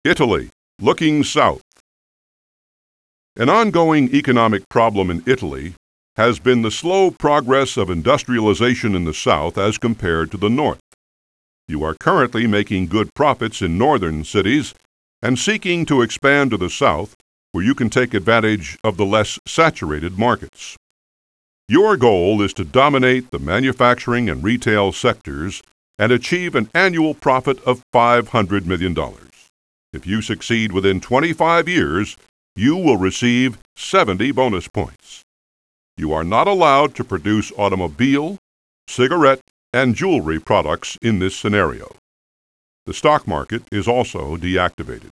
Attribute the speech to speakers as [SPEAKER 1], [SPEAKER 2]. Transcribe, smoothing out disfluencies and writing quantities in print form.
[SPEAKER 1] Italy, looking south. An ongoing economic problem in Italy has been the slow progress of industrialization in the south as compared to the north. You are currently making good profits in northern cities and seeking to expand to the south, where you can take advantage of the less saturated markets. Your goal is to dominate the manufacturing and retail sectors and achieve an annual profit of $500 million. If you succeed within 25 years, you will receive 70 bonus points. You are not allowed to produce automobile, cigarette, and jewelry products in this scenario. The stock market is also deactivated.